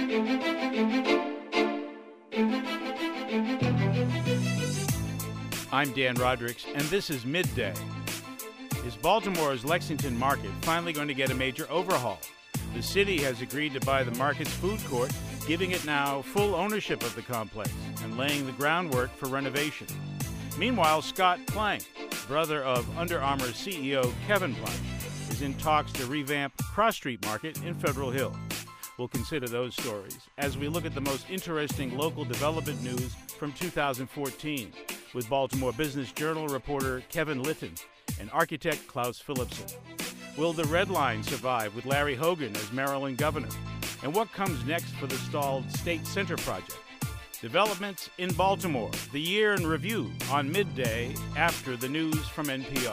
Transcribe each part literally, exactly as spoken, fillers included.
I'm Dan Rodricks, and this is Midday. Is Baltimore's Lexington Market finally going to get a major overhaul? The city has agreed to buy the market's food court, giving it now full ownership of the complex and laying the groundwork for renovation. Meanwhile, Scott Plank, brother of Under Armour C E O Kevin Plank, is in talks to revamp Cross Street Market in Federal Hill. We'll consider those stories as we look at the most interesting local development news from two thousand fourteen with Baltimore Business Journal reporter Kevin Litton and architect Klaus Philipson. Will the Red Line survive with Larry Hogan as Maryland governor? And what comes next for the stalled State Center project? Developments in Baltimore, the year in review on Midday after the news from N P R.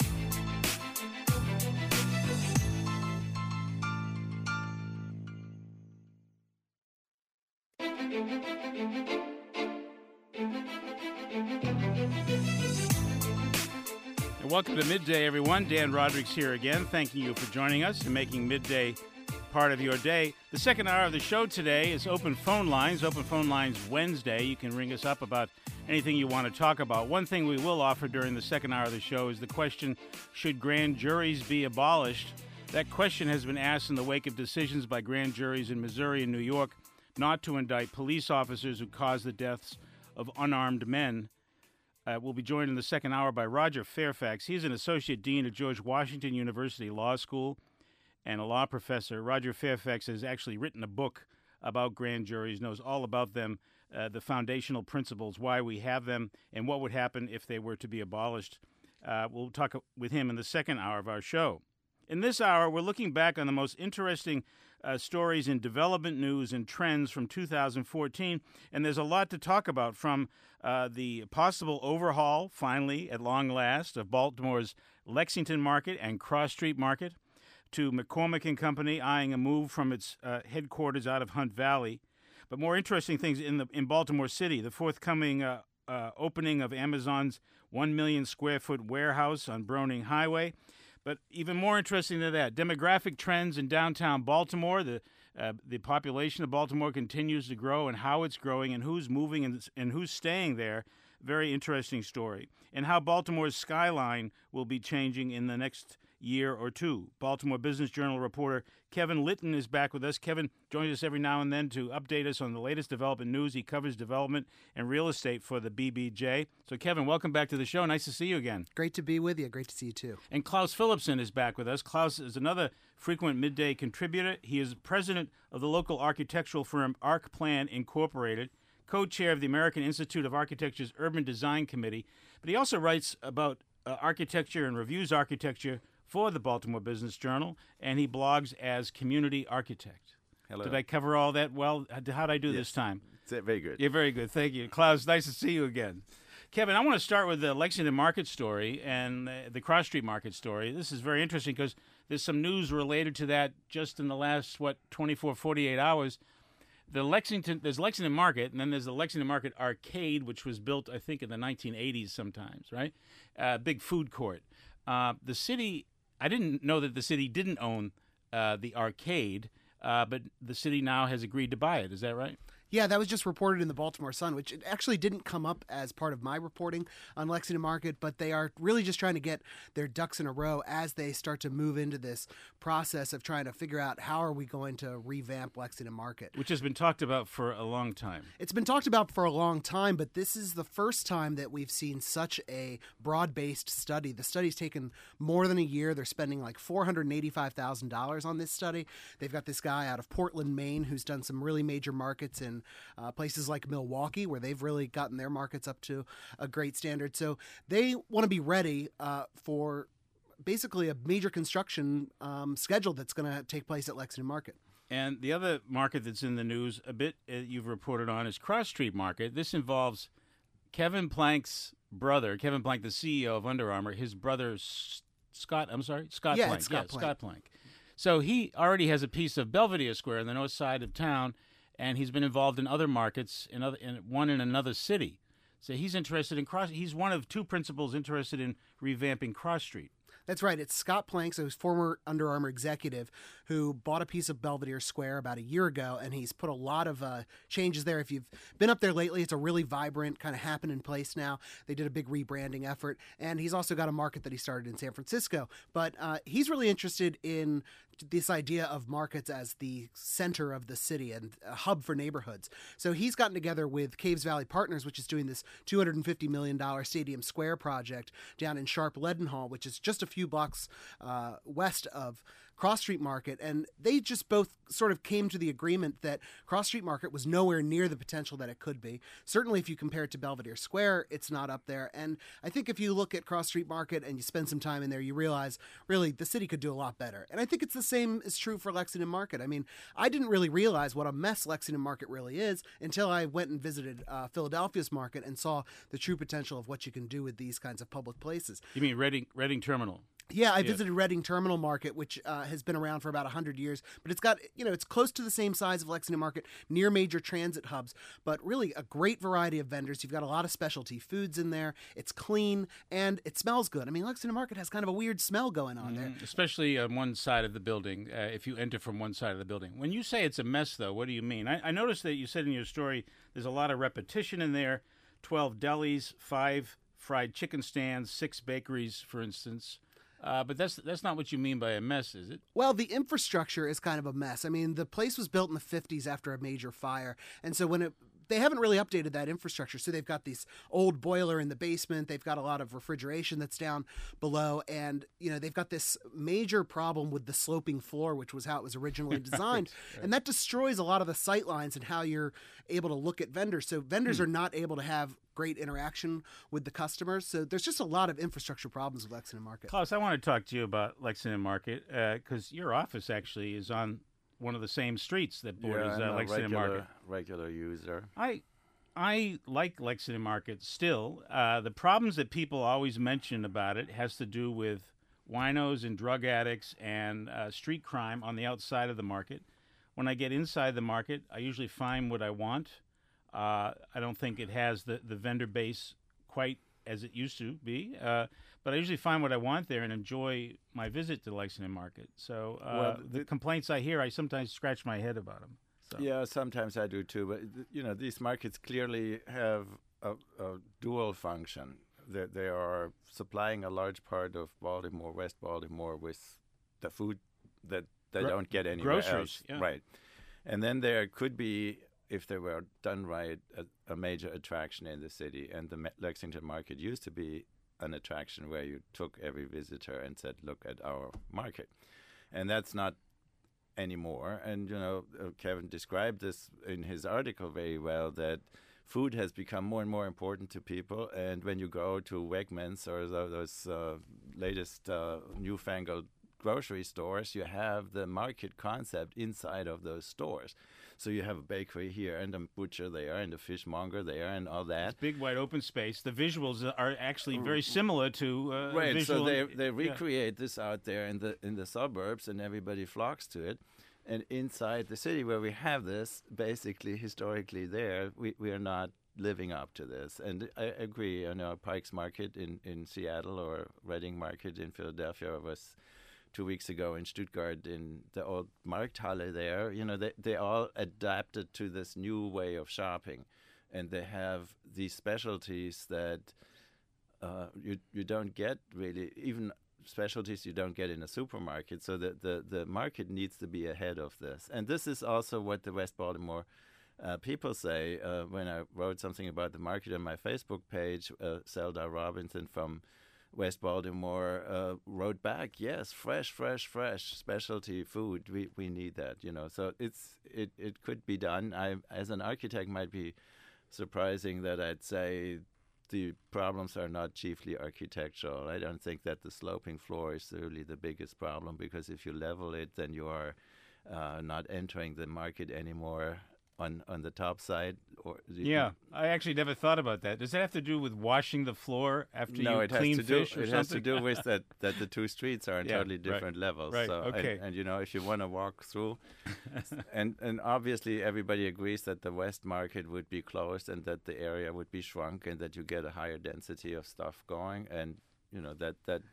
Welcome to Midday, everyone. Dan Rodricks here again, thanking you for joining us and making Midday part of your day. The second hour of the show today is Open Phone Lines. Open Phone Lines Wednesday. You can ring us up about anything you want to talk about. One thing we will offer during the second hour of the show is the question, should grand juries be abolished? That question has been asked in the wake of decisions by grand juries in Missouri and New York not to indict police officers who caused the deaths of unarmed men. Uh, we'll be joined in the second hour by Roger Fairfax. He's an associate dean at George Washington University Law School and a law professor. Roger Fairfax has actually written a book about grand juries, knows all about them, uh, the foundational principles, why we have them, and what would happen if they were to be abolished. Uh, we'll talk with him in the second hour of our show. In this hour, we're looking back on the most interesting uh, stories in development news and trends from two thousand fourteen, and there's a lot to talk about, from uh, the possible overhaul, finally, at long last, of Baltimore's Lexington Market and Cross Street Market, to McCormick and Company eyeing a move from its uh, headquarters out of Hunt Valley. But more interesting things in the in Baltimore City, the forthcoming uh, uh, opening of Amazon's one million square foot warehouse on Browning Highway. But even more interesting than that, demographic trends in downtown Baltimore. The uh, the population of Baltimore continues to grow, and how it's growing, and who's moving and, and who's staying there. Very interesting story. And how Baltimore's skyline will be changing in the next year or two. Baltimore Business Journal reporter Kevin Litton is back with us. Kevin joins us every now and then to update us on the latest development news. He covers development and real estate for the B B J. So, Kevin, welcome back to the show. Nice to see you again. Great to be with you. Great to see you, too. And Klaus Philipson is back with us. Klaus is another frequent Midday contributor. He is president of the local architectural firm ArcPlan Incorporated, co-chair of the American Institute of Architecture's Urban Design Committee. But he also writes about uh, architecture and reviews architecture for the Baltimore Business Journal, and he blogs as Community Architect. Hello. Did I cover all that well? How did I do yes. this time? Very good. You're very good. Thank you. Klaus, nice to see you again. Kevin, I want to start with the Lexington Market story and uh, the Cross Street Market story. This is very interesting because there's some news related to that just in the last, what, twenty-four, forty-eight hours. The Lexington, there's Lexington Market, and then there's the Lexington Market Arcade, which was built, I think, in the nineteen eighties sometimes, right? Uh, big food court. Uh, the city... I didn't know that the city didn't own uh, the arcade, uh, but the city now has agreed to buy it. Is that right? Yeah, that was just reported in the Baltimore Sun, which it actually didn't come up as part of my reporting on Lexington Market, but they are really just trying to get their ducks in a row as they start to move into this process of trying to figure out how are we going to revamp Lexington Market. Which has been talked about for a long time. It's been talked about for a long time, but this is the first time that we've seen such a broad-based study. The study's taken more than a year. They're spending like four hundred eighty-five thousand dollars on this study. They've got this guy out of Portland, Maine, who's done some really major markets in Uh, places like Milwaukee, where they've really gotten their markets up to a great standard. So they want to be ready uh, for basically a major construction um, schedule that's going to take place at Lexington Market. And the other market that's in the news a bit, uh, you've reported on, is Cross Street Market. This involves Kevin Plank's brother, Kevin Plank, the C E O of Under Armour, his brother S- Scott, I'm sorry, Scott yeah, Plank. Scott yeah, Plank. Scott Plank. So he already has a piece of Belvedere Square on the north side of town, and he's been involved in other markets, in other, in one in another city. So he's interested in Cross. He's one of two principals interested in revamping Cross Street. That's right. It's Scott Plank, so he's former Under Armour executive who bought a piece of Belvedere Square about a year ago, and he's put a lot of uh, changes there. If you've been up there lately, it's a really vibrant, kind of happening place now. They did a big rebranding effort, and he's also got a market that he started in San Francisco. But uh, he's really interested in this idea of markets as the center of the city and a hub for neighborhoods. So he's gotten together with Caves Valley Partners, which is doing this two hundred fifty million dollars Stadium Square project down in Sharp Leadenhall, which is just a few blocks uh, west of Cross Street Market, and they just both sort of came to the agreement that Cross Street Market was nowhere near the potential that it could be. Certainly if you compare it to Belvedere Square, it's not up there. And I think if you look at Cross Street Market and you spend some time in there, you realize really the city could do a lot better. And I think it's the same is true for Lexington Market. I mean, I didn't really realize what a mess Lexington Market really is until I went and visited uh, Philadelphia's market and saw the true potential of what you can do with these kinds of public places. You mean Reading, Reading Terminal? Yeah, I visited Reading Terminal Market, which uh, has been around for about one hundred years, but it's got, you know, it's close to the same size of Lexington Market, near major transit hubs, but really a great variety of vendors. You've got a lot of specialty foods in there. It's clean, and it smells good. I mean, Lexington Market has kind of a weird smell going on mm-hmm. there. Especially on one side of the building, uh, if you enter from one side of the building. When you say it's a mess, though, what do you mean? I, I noticed that you said in your story there's a lot of repetition in there, twelve delis, five fried chicken stands, six bakeries, for instance. Uh, but that's that's not what you mean by a mess, is it? Well, the infrastructure is kind of a mess. I mean, the place was built in the fifties after a major fire. And so when it they haven't really updated that infrastructure. So they've got this old boiler in the basement. They've got a lot of refrigeration that's down below. And, you know, they've got this major problem with the sloping floor, which was how it was originally designed. right, right. And that destroys a lot of the sight lines and how you're able to look at vendors. So vendors hmm. are not able to have great interaction with the customers. So there's just a lot of infrastructure problems with Lexington Market. Klaus, I want to talk to you about Lexington Market because uh, your office actually is on one of the same streets that borders yeah, uh, Lexington regular, Market. Regular user. I I like Lexington Market still. Uh, the problems that people always mention about it has to do with winos and drug addicts and uh, street crime on the outside of the market. When I get inside the market, I usually find what I want. Uh, I don't think it has the, the vendor base quite as it used to be, uh, but I usually find what I want there and enjoy my visit to Lexington Market. So uh, well, the, the complaints I hear, I sometimes scratch my head about them. So. Yeah, sometimes I do too. But you know, these markets clearly have a, a dual function. That they, they are supplying a large part of Baltimore, West Baltimore, with the food that they Gro- don't get anywhere groceries, else. Yeah. Right, and then there could be, if they were done right, a, a major attraction in the city. And the Lexington Market used to be an attraction where you took every visitor and said, "Look at our market," and that's not anymore. And, you know, uh, Kevin described this in his article very well, that food has become more and more important to people. And when you go to Wegmans or those uh, latest uh, newfangled grocery stores, you have the market concept inside of those stores. So you have a bakery here and a butcher there and a fishmonger there and all that. It's big, wide open space. The visuals are actually very similar to uh, right. visual. So they they recreate yeah. this out there in the in the suburbs, and everybody flocks to it. And inside the city where we have this, basically historically there, we, we are not living up to this. And I agree. You know, Pike's Market in, in Seattle or Reading Market in Philadelphia was two weeks ago in Stuttgart in the old Markthalle there. You know, they, they all adapted to this new way of shopping. And they have these specialties that uh, you you don't get really, even specialties you don't get in a supermarket. So the, the, the market needs to be ahead of this. And this is also what the West Baltimore uh, people say. Uh, when I wrote something about the market on my Facebook page, uh, Zelda Robinson from West Baltimore uh, wrote back, yes, fresh, fresh, fresh specialty food. We we need that, you know. So it's it, it could be done. I, as an architect, might be surprising that I'd say the problems are not chiefly architectural. I don't think that the sloping floor is really the biggest problem, because if you level it, then you are uh, not entering the market anymore on, on the top side. Or yeah, I actually never thought about that. Does that have to do with washing the floor after no, you it clean has to fish do, or it something? has to do with that, that the two streets are on yeah, totally different right, levels. Right, so, okay. And, and, you know, if you want to walk through, and, and obviously everybody agrees that the West Market would be closed and that the area would be shrunk and that you get a higher density of stuff going. And, you know, that, that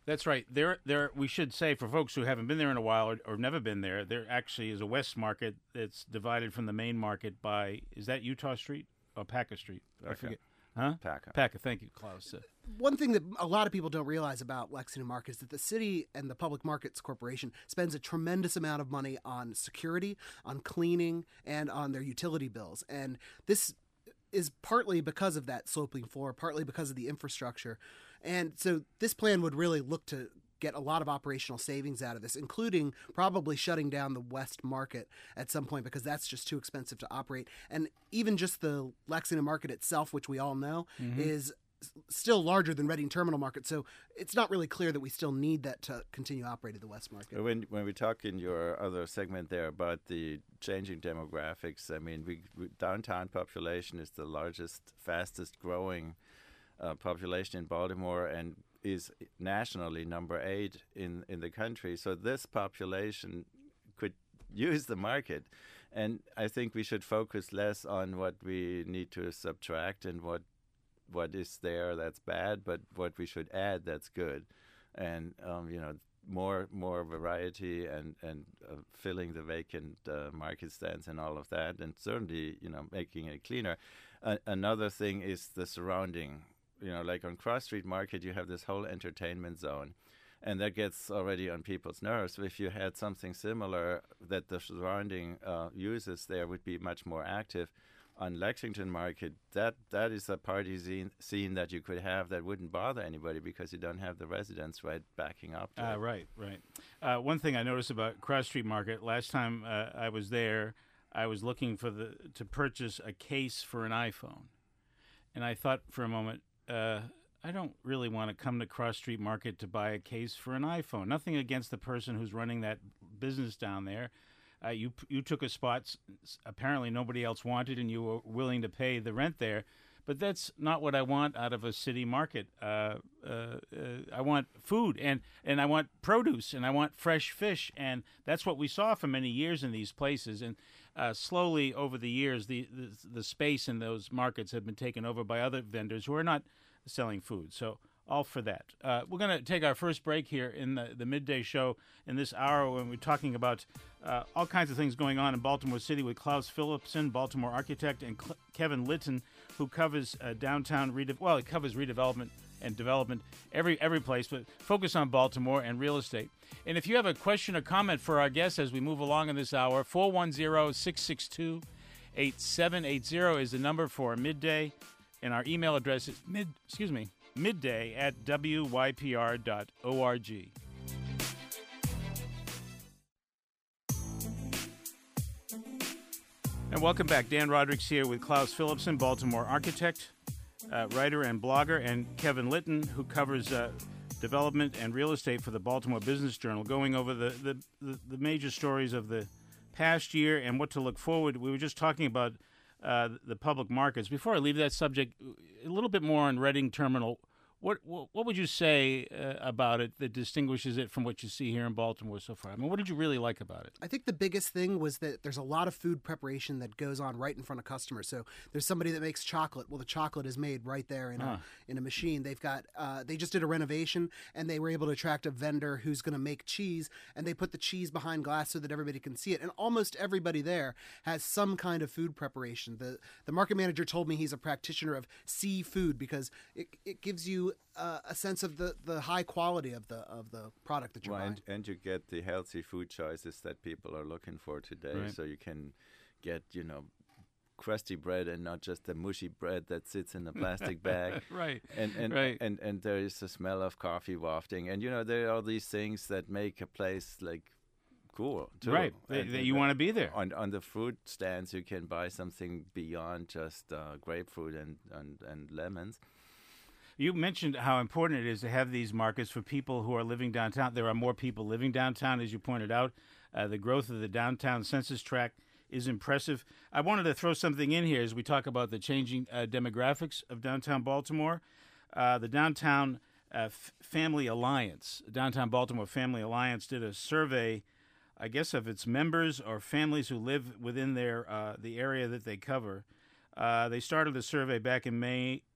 That's right. There, there. We should say for folks who haven't been there in a while or, or never been there, there actually is a West Market that's divided from the main market by, is that Utah Street or Packer Street? I Packer. forget. Huh? Packer. Packer. Thank you, Klaus. Uh, One thing that a lot of people don't realize about Lexington Market is that the city and the Public Markets Corporation spends a tremendous amount of money on security, on cleaning, and on their utility bills. And this is partly because of that sloping floor, partly because of the infrastructure. And so this plan would really look to get a lot of operational savings out of this, including probably shutting down the West Market at some point because that's just too expensive to operate. And even just the Lexington Market itself, which we all know, mm-hmm. is still larger than Reading Terminal Market. So it's not really clear that we still need that to continue operating the West Market. When when we talk in your other segment there about the changing demographics, I mean, we, we downtown population is the largest, fastest growing uh, population in Baltimore and is nationally number eight in, in the country. So this population could use the market. And I think we should focus less on what we need to subtract and what what is there that's bad, but what we should add that's good. And, um, you know, more more variety and, and uh, filling the vacant uh, market stands and all of that, and certainly, you know, making it cleaner. Uh, another thing is the surrounding. You know, like on Cross Street Market, you have this whole entertainment zone, and that gets already on people's nerves. So if you had something similar that the surrounding uh, users there would be much more active, on Lexington Market, that that is a party scene, scene that you could have that wouldn't bother anybody because you don't have the residents right backing up to uh, it. Right, right. Uh, one thing I noticed about Cross Street Market, last time uh, I was there, I was looking for the to purchase a case for an iPhone. And I thought for a moment, uh, I don't really want to come to Cross Street Market to buy a case for an iPhone. Nothing against the person who's running that business down there. Uh, you you took a spot s- apparently nobody else wanted, and you were willing to pay the rent there. But that's not what I want out of a city market. Uh, uh, uh, I want food, and, and I want produce, and I want fresh fish, and that's what we saw for many years in these places. And uh, slowly over the years, the, the the space in those markets have been taken over by other vendors who are not selling food. So all for that. Uh, we're going to take our first break here in the, the midday show in this hour when we're talking about uh, all kinds of things going on in Baltimore City with Klaus Philipson, Baltimore architect, and Cl- Kevin Litton, who covers uh, downtown rede- well, he covers redevelopment and development every every place, but focus on Baltimore and real estate. And if you have a question or comment for our guests as we move along in this hour, four one zero, six six two, eight seven eight zero is the number for midday, and our email address is mid excuse me midday at w y p r dot org. And welcome back. Dan Roderick's here with Klaus Philipson, Baltimore architect, uh, writer, and blogger, and Kevin Litton, who covers uh, development and real estate for the Baltimore Business Journal, going over the, the, the, the major stories of the past year and what to look forward. We were just talking about uh, the public markets. Before I leave that subject, a little bit more on Reading Terminal. What, what what would you say uh, about it that distinguishes it from what you see here in Baltimore so far? I mean, what did you really like about it? I think the biggest thing was that there's a lot of food preparation that goes on right in front of customers. So there's somebody that makes chocolate. Well, the chocolate is made right there in Ah. a in a machine. They've got uh, they just did a renovation, and they were able to attract a vendor who's going to make cheese, and they put the cheese behind glass so that everybody can see it. And almost everybody there has some kind of food preparation. The the market manager told me he's a practitioner of seafood because it it gives you uh, a sense of the, the high quality of the of the product that you're Well, buying. and, and you get the healthy food choices that people are looking for today. Right. So you can get, you know, crusty bread and not just the mushy bread that sits in a plastic bag. Right. And and, Right. and and there is the smell of coffee wafting. And, you know, there are these things that make a place, like, cool, too. Right. That And- that and you want to be there. On on the fruit stands, you can buy something beyond just uh, grapefruit and, and, and lemons. You mentioned how important it is to have these markets for people who are living downtown. There are more people living downtown, as you pointed out. Uh, the growth of the downtown census tract is impressive. I wanted to throw something in here as we talk about the changing uh, demographics of downtown Baltimore. Uh, the Downtown uh, F- Family Alliance, Downtown Baltimore Family Alliance, did a survey, I guess, of its members or families who live within their uh, the area that they cover. Uh, they started the survey back in May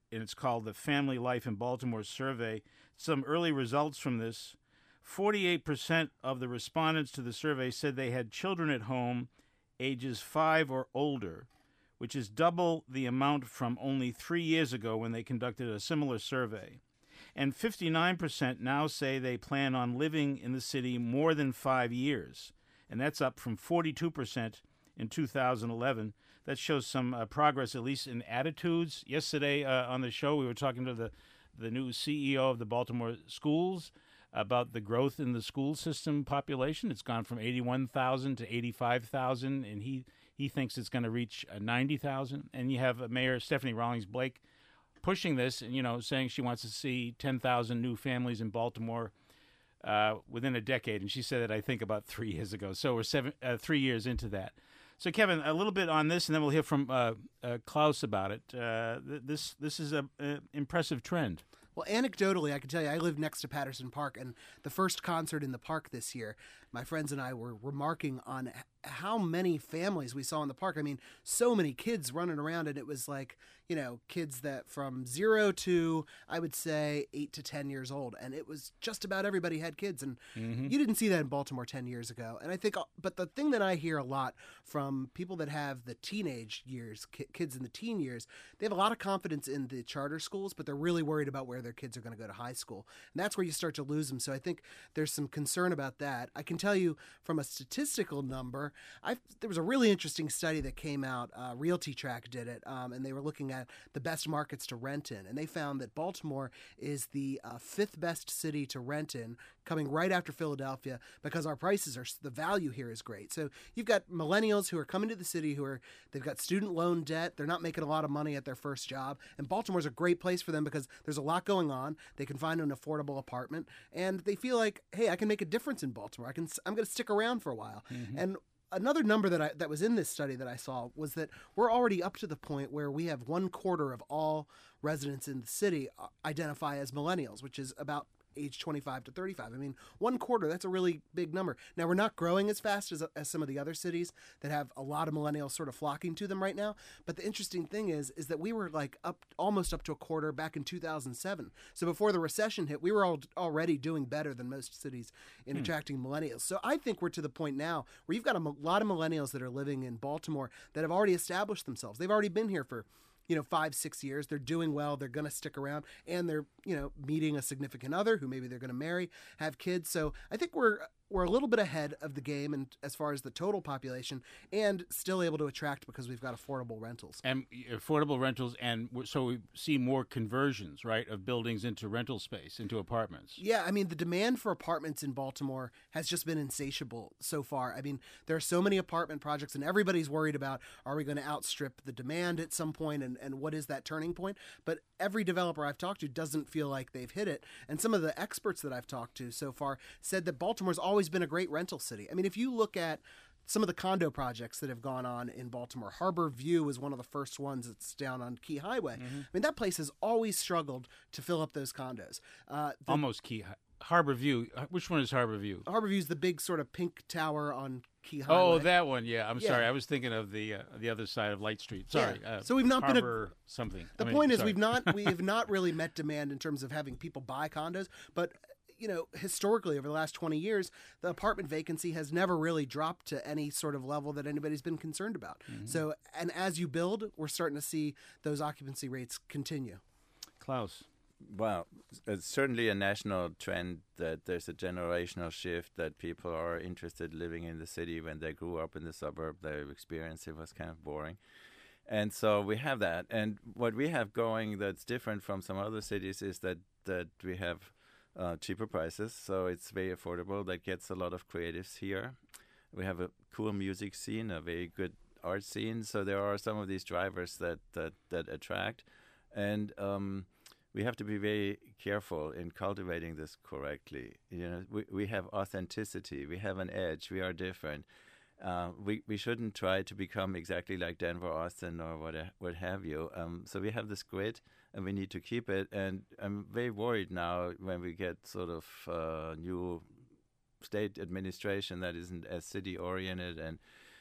and it's called the Family Life in Baltimore Survey. Some early results from this. forty-eight percent of the respondents to the survey said they had children at home ages five or older, which is double the amount from only three years ago when they conducted a similar survey. And fifty-nine percent now say they plan on living in the city more than five years, and that's up from forty-two percent in two thousand eleven. That shows some uh, progress, at least in attitudes. Yesterday uh, on the show, we were talking to the, the new C E O of the Baltimore Schools about the growth in the school system population. It's gone from eighty-one thousand to eighty-five thousand, and he, he thinks it's going to reach uh, ninety thousand. And you have uh, Mayor Stephanie Rawlings-Blake pushing this and, you know, saying she wants to see ten thousand new families in Baltimore uh, within a decade. And she said that, I think, about three years ago. So we're seven, uh, three years into that. So, Kevin, a little bit on this, and then we'll hear from uh, uh, Klaus about it. Uh, th- this this is an impressive trend. Well, anecdotally, I can tell you, I live next to Patterson Park, and the first concert in the park this year, my friends and I were remarking on h- how many families we saw in the park. I mean, so many kids running around, and it was like, you know, kids that from zero to, I would say, eight to ten years old, and it was just about everybody had kids, and mm-hmm. you didn't see that in Baltimore ten years ago. And I think, but the thing that I hear a lot from people that have the teenage years, ki- kids in the teen years, they have a lot of confidence in the charter schools, but they're really worried about where their kids are going to go to high school. And that's where you start to lose them. So I think there's some concern about that. I can tell you from a statistical number, I've, there was a really interesting study that came out. Uh, Realty Track did it, um, and they were looking at the best markets to rent in. And they found that Baltimore is the uh, fifth best city to rent in, coming right after Philadelphia, because our prices are, the value here is great. So you've got millennials who are coming to the city who are, they've got student loan debt. They're not making a lot of money at their first job. And Baltimore's a great place for them because there's a lot going on. They can find an affordable apartment, and they feel like, hey, I can make a difference in Baltimore. I can, I'm going to stick around for a while. Mm-hmm. And another number that I, that was in this study that I saw was that we're already up to the point where we have one quarter of all residents in the city identify as millennials, which is about age twenty-five to thirty-five. I mean, one quarter, that's a really big number. Now, we're not growing as fast as, as some of the other cities that have a lot of millennials sort of flocking to them right now. But the interesting thing is, is that we were like up almost up to a quarter back in two thousand seven. So before the recession hit, we were all already doing better than most cities in hmm. attracting millennials. So I think we're to the point now where you've got a lot of millennials that are living in Baltimore that have already established themselves. They've already been here for you know, five, six years. They're doing well. They're going to stick around, and they're, you know, meeting a significant other who maybe they're going to marry, have kids. So I think we're we're a little bit ahead of the game, and as far as the total population, and still able to attract because we've got affordable rentals. And affordable rentals, and so we see more conversions, right, of buildings into rental space, into apartments. Yeah, I mean, the demand for apartments in Baltimore has just been insatiable so far. I mean, there are so many apartment projects, and everybody's worried about, are we going to outstrip the demand at some point, and, and what is that turning point? But every developer I've talked to doesn't feel like they've hit it. And some of the experts that I've talked to so far said that Baltimore's always been a great rental city. I mean, if you look at some of the condo projects that have gone on in Baltimore, Harbor View is one of the first ones that's down on Key Highway. Mm-hmm. I mean, that place has always struggled to fill up those condos. Uh, the, Almost Key Harbor View. Which one is Harbor View? Harbor View is the big sort of pink tower on Key Highway. Oh, that one. Yeah, I'm yeah. sorry. I was thinking of the uh, the other side of Light Street. Sorry. Yeah. Uh, so we've not Harbor been a, something. The I mean, point is, sorry. we've not we have not really met demand in terms of having people buy condos, but. You know, historically, over the last twenty years, the apartment vacancy has never really dropped to any sort of level that anybody's been concerned about. Mm-hmm. So, and as you build, we're starting to see those occupancy rates continue. Klaus. Well, it's certainly a national trend that there's a generational shift, that people are interested living in the city. When they grew up in the suburb, their experience it was kind of boring. And so we have that. And what we have going that's different from some other cities is that, that we have Uh, cheaper prices, so it's very affordable. That gets a lot of creatives here. We have a cool music scene, a very good art scene. So there are some of these drivers that that, that attract, and um, we have to be very careful in cultivating this correctly. You know, we we have authenticity. We have an edge. We are different. Uh, we we shouldn't try to become exactly like Denver, Austin, or what what have you. Um, so we have this grit, and we need to keep it. And I'm very worried now when we get sort of uh, new state administration that isn't as city oriented and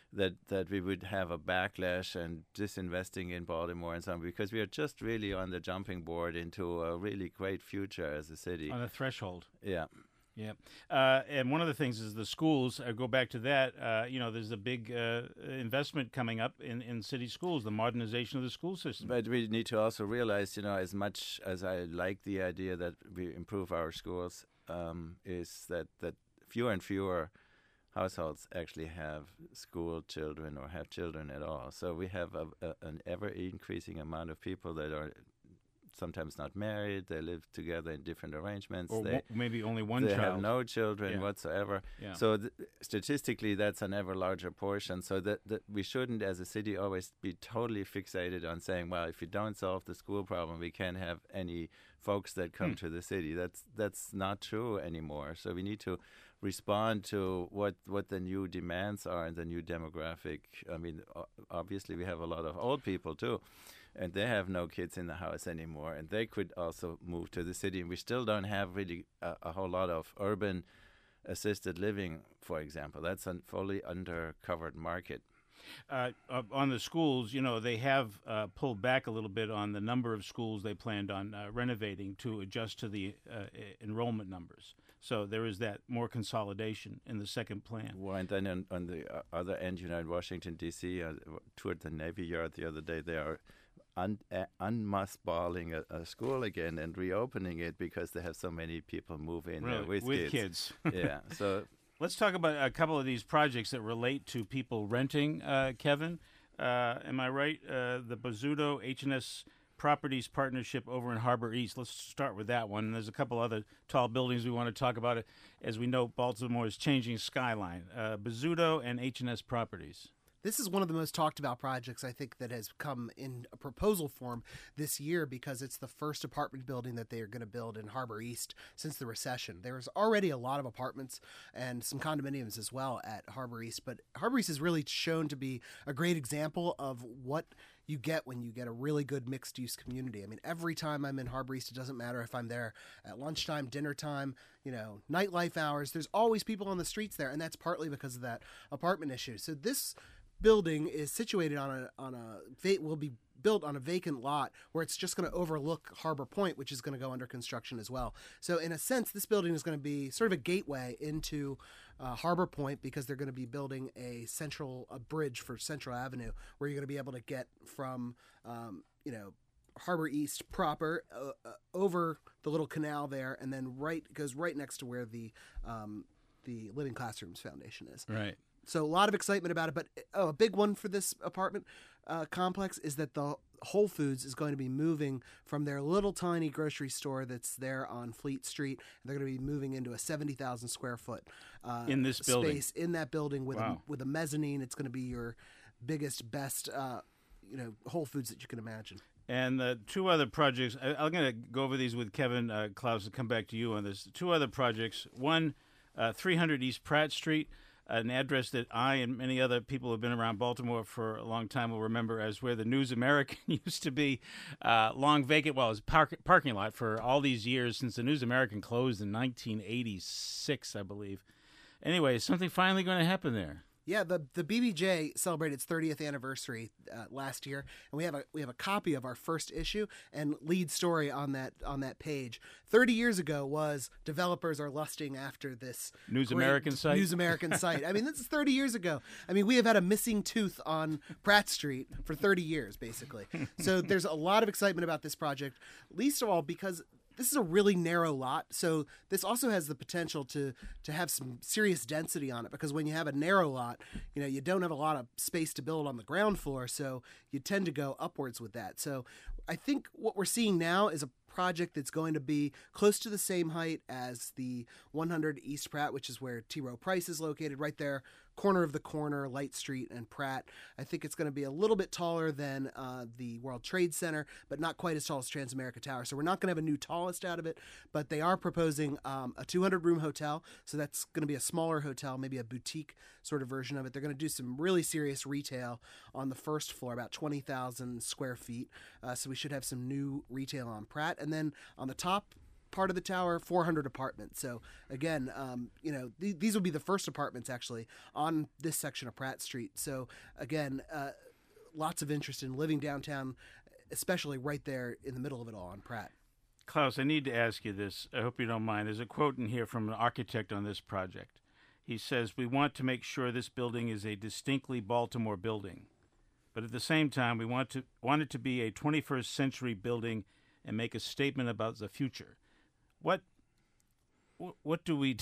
that that we would have a backlash and disinvesting in Baltimore and so on, because we are just really on the jumping board into a really great future as a city. On the threshold. Yeah. Yeah. Uh, and one of the things is the schools. I go back to that. Uh, you know, there's a big uh, investment coming up in, in city schools, the modernization of the school system. But we need to also realize, you know, as much as I like the idea that we improve our schools, um, is that, that fewer and fewer households actually have school children or have children at all. So we have a, a, an ever-increasing amount of people that are sometimes not married. They live together in different arrangements. Or they, w- maybe only one they child. have no children Yeah. whatsoever. Yeah. So th- statistically, that's an ever larger portion. So that, that we shouldn't, as a city, always be totally fixated on saying, well, if you don't solve the school problem, we can't have any folks that come Hmm. to the city. That's that's not true anymore. So we need to respond to what, what the new demands are and the new demographic. I mean, o- obviously, we have a lot of old people, too. And they have no kids in the house anymore, and they could also move to the city. And we still don't have really a, a whole lot of urban assisted living, for example. That's a fully undercovered market. Uh, uh, on the schools, you know, they have uh, pulled back a little bit on the number of schools they planned on uh, renovating to adjust to the uh, enrollment numbers. So there is that more consolidation in the second plan. Well, and then on, on the uh, other end, you know, in Washington, D C, I toured the Navy Yard the other day. They are un- uh, unmothballing a, a school again and reopening it because they have so many people move in Really, there with, with kids. kids. Yeah, so... Let's talk about a couple of these projects that relate to people renting, uh, Kevin. Uh, am I right? Uh, the Bozzuto H and S Properties Partnership over in Harbor East. Let's start with that one. And there's a couple other tall buildings we want to talk about. It. As we know, Baltimore is changing skyline. Uh, Bozzuto and H and S Properties. This is one of the most talked about projects, I think, that has come in a proposal form this year because it's the first apartment building that they are going to build in Harbor East since the recession. There was already a lot of apartments and some condominiums as well at Harbor East, but Harbor East has really shown to be a great example of what you get when you get a really good mixed-use community. I mean, every time I'm in Harbor East, it doesn't matter if I'm there at lunchtime, dinner time, you know, nightlife hours, there's always people on the streets there, and that's partly because of that apartment issue. So this building is situated on a on a will be built on a vacant lot where it's just going to overlook Harbor Point, which is going to go under construction as well. So in a sense, this building is going to be sort of a gateway into uh, Harbor Point because they're going to be building a central a bridge for Central Avenue where you're going to be able to get from um, you know Harbor East proper uh, uh, over the little canal there, and then right goes right next to where the um, the Living Classrooms Foundation is. Right. So a lot of excitement about it, but oh, a big one for this apartment uh, complex is that the Whole Foods is going to be moving from their little tiny grocery store that's there on Fleet Street. They're going to be moving into a seventy thousand square foot uh, In this building. space in that building with Wow. a, with a mezzanine. It's going to be your biggest, best, uh, you know, Whole Foods that you can imagine. And the two other projects, I, I'm going to go over these with Kevin uh, Klaus and come back to you on this. Two other projects. One, uh, three hundred East Pratt Street. An address that I and many other people who have been around Baltimore for a long time will remember as where the News American used to be. Uh, long vacant, well, it was a park, parking lot for all these years since the News American closed in nineteen eighty-six, I believe. Anyway, is something finally going to happen there? Yeah, the the B B J celebrated its thirtieth anniversary uh, last year, and we have a we have a copy of our first issue and lead story on that on that page. Thirty years ago was developers are lusting after this News great American site? News American site. I mean, this is thirty years ago. I mean, we have had a missing tooth on Pratt Street for thirty years, basically. So there's a lot of excitement about this project, least of all because this is a really narrow lot, so this also has the potential to to have some serious density on it, because when you have a narrow lot, you know, you don't have a lot of space to build on the ground floor, so you tend to go upwards with that. So I think what we're seeing now is a project that's going to be close to the same height as the one hundred East Pratt, which is where T. Rowe Price is located, right there, corner of the corner, Light Street and Pratt. I think it's going to be a little bit taller than uh, the World Trade Center, but not quite as tall as Transamerica Tower. So we're not going to have a new tallest out of it, but they are proposing um, a two hundred room hotel. So that's going to be a smaller hotel, maybe a boutique sort of version of it. They're going to do some really serious retail on the first floor, about twenty thousand square feet. Uh, so we should have some new retail on Pratt. And then on the top part of the tower, four hundred apartments. So again, um, you know, th- these will be the first apartments actually on this section of Pratt Street. So again, uh, lots of interest in living downtown, especially right there in the middle of it all on Pratt. Klaus, I need to ask you this. I hope you don't mind. There's a quote in here from an architect on this project. He says, "We want to make sure this building is a distinctly Baltimore building, but at the same time, we want to want it to be a twenty-first century building and make a statement about the future." What what, what do we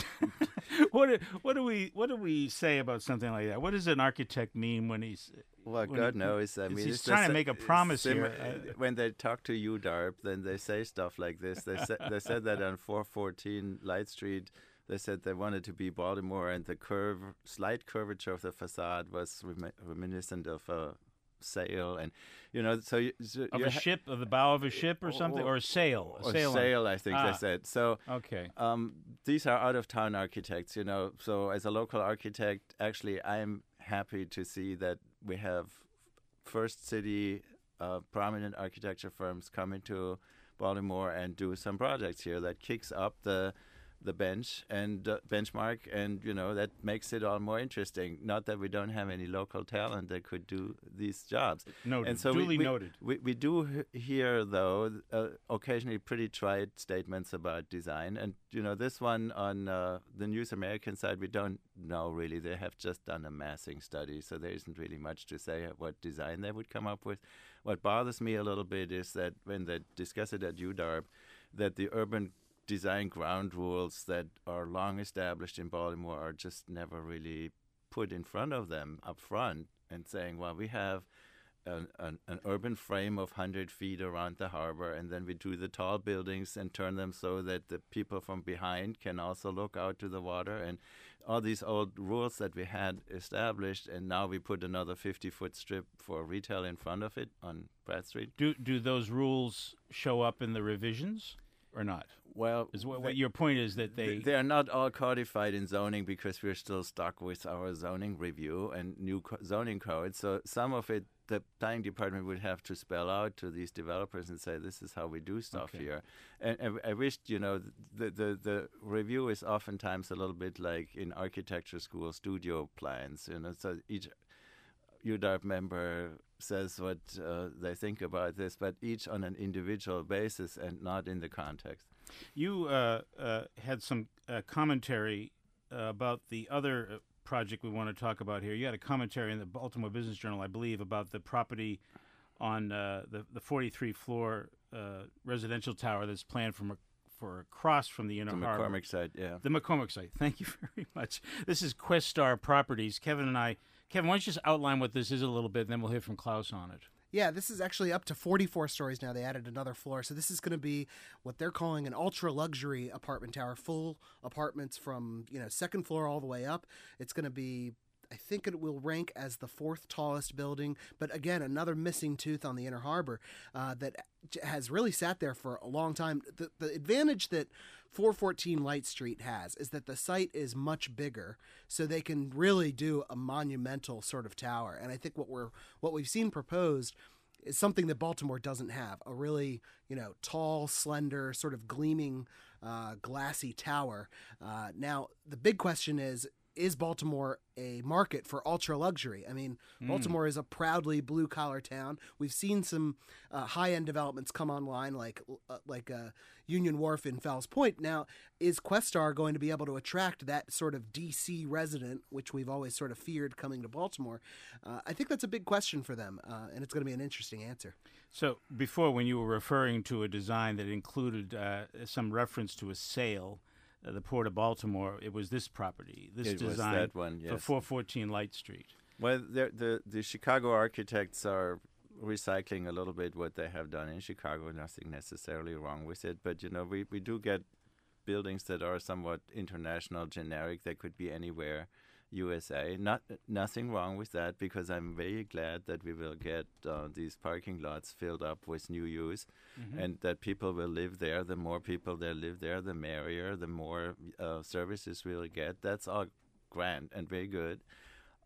what what do we what do we say about something like that? What does an architect mean when he's Well, when God he, knows. I mean, he's it's trying just to a- make a promise sim- here. uh, When they talk to U D A R P, then they say stuff like this. They said they said that on four fourteen Light Street. They said they wanted to be Baltimore, and the curve, slight curvature of the facade was remi- reminiscent of a sail, and you know, so you, so of you a ha- ship, of the bow of a ship, or something, or a sail, a or sail. on- sail, I think Ah. they said. So Okay. um, these are out-of-town architects, you know. So as a local architect, actually, I'm happy to see that we have first city uh, prominent architecture firms come into Baltimore and do some projects here that kicks up the the bench and uh, benchmark, and you know that makes it all more interesting. Not that we don't have any local talent that could do these jobs. Noted. And so Duly we, we, noted. We, we do h- hear, though, uh, occasionally pretty trite statements about design. And, you know, this one on uh, the News American side, we don't know really. They have just done a massing study, so there isn't really much to say of what design they would come up with. What bothers me a little bit is that when they discuss it at U D A R P, that the urban design ground rules that are long established in Baltimore are just never really put in front of them up front and saying, well, we have an, an, an urban frame of one hundred feet around the harbor, and then we do the tall buildings and turn them so that the people from behind can also look out to the water, and all these old rules that we had established, and now we put another fifty-foot strip for retail in front of it on Pratt Street. Do do those rules show up in the revisions or not? Well, Is what, they- what your point is that they They, they are not all codified in zoning because we're still stuck with our zoning review and new co- zoning codes. So some of it, the planning department would have to spell out to these developers and say, this is how we do stuff Okay. here. And, and I wished, you know, the, the, the review is oftentimes a little bit like in architecture school studio plans. You know, so each U D A R P member says what uh, they think about this, but each on an individual basis and not in the context. You uh, uh, had some uh, commentary uh, about the other uh, project we want to talk about here. You had a commentary in the Baltimore Business Journal, I believe, about the property on uh, the the forty-three floor uh, residential tower that's planned from a, for across from the inner The harbor. McCormick side, yeah. The McCormick site. Thank you very much. This is Questar Properties. Kevin and I. Kevin, why don't you just outline what this is a little bit, and then we'll hear from Klaus on it. Yeah, this is actually up to forty-four stories now. They added another floor. So this is going to be what they're calling an ultra luxury apartment tower, full apartments from, you know, second floor all the way up. It's going to be, I think it will rank as the fourth tallest building. But again, another missing tooth on the inner harbor uh, that j- has really sat there for a long time. The, the advantage that four fourteen Light Street has is that the site is much bigger, so they can really do a monumental sort of tower. And I think what we're what we've seen proposed is something that Baltimore doesn't have, a really, you know, tall, slender, sort of gleaming, uh, glassy tower. Uh, now, the big question is, is Baltimore a market for ultra luxury? I mean, Mm. Baltimore is a proudly blue collar town. We've seen some uh, high end developments come online, like uh, like uh, Union Wharf in Fells Point. Now, is Questar going to be able to attract that sort of D C resident, which we've always sort of feared coming to Baltimore? Uh, I think that's a big question for them, uh, and it's going to be an interesting answer. So before, when you were referring to a design that included uh, some reference to a sail, uh, the Port of Baltimore, it was this property, this It was design that one, for yes. four fourteen Light Street. Well, the, the the Chicago architects are recycling a little bit what they have done in Chicago. Nothing necessarily wrong with it, but you know, we, we do get buildings that are somewhat international, generic. They could be anywhere, U S A. Not nothing wrong with that, because I'm very glad that we will get uh, these parking lots filled up with new use, Mm-hmm. and that people will live there. The more people that live there, the merrier. The more uh, services we'll get. That's all grand and very good.